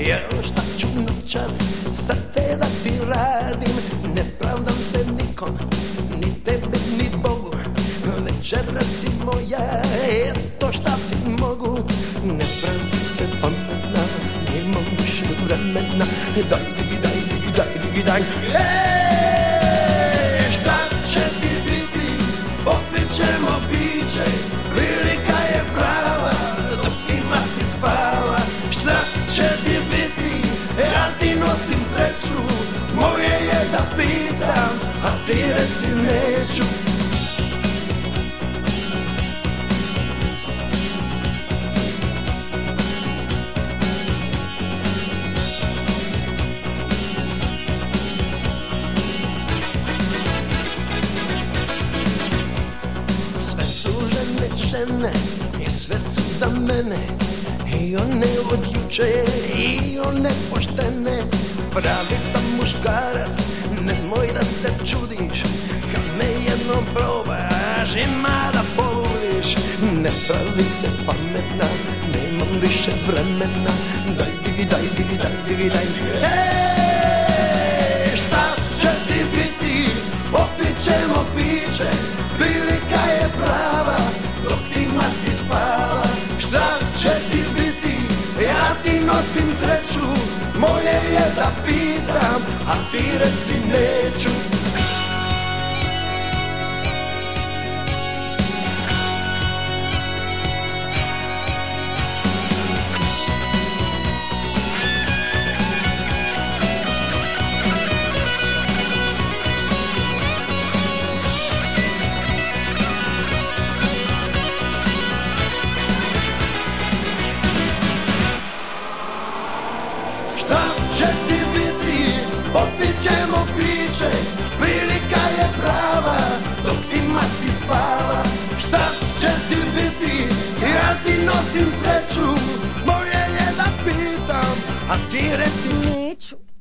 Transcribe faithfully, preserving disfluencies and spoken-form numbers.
Evo šta ću noćas sa te da ti radim, ne pravdam se nikom, ni tebi ni Bogu. Večera si moja, eto šta ti mogu, ne pravi se pametna, nemam više vremena. Daj, digi, daj, digi, daj, digi, daj. Ej, šta će ti biti, popit ćemo piće, prilika je prava, dok ima ti spava. Šta će ti biti, ja ti nosim sreću, moje je da pitam, a ti reci neću. Sve su žene, žene i sve su za mene, i one od juče i one poštene. Pravi sam muškarac, nemoj da se čudiš, kad me jednom probaš ima da poludiš. Ne pravi se pametna, nemam više vremena. Daj, digi, daj, digi, daj, digi, daj. Ej, šta će ti biti, popit ćemo piće, prilika je prava, dok ti mati spava. Šta će ti biti, ja ti nosim sreću, moje je da pitam, a ti reci neću. Šta će ti biti, popit ćemo piće, prilika je prava, dok ti mati spava. Šta će ti biti, ja ti nosim sreću, moje je da pitam, a ti reci neću.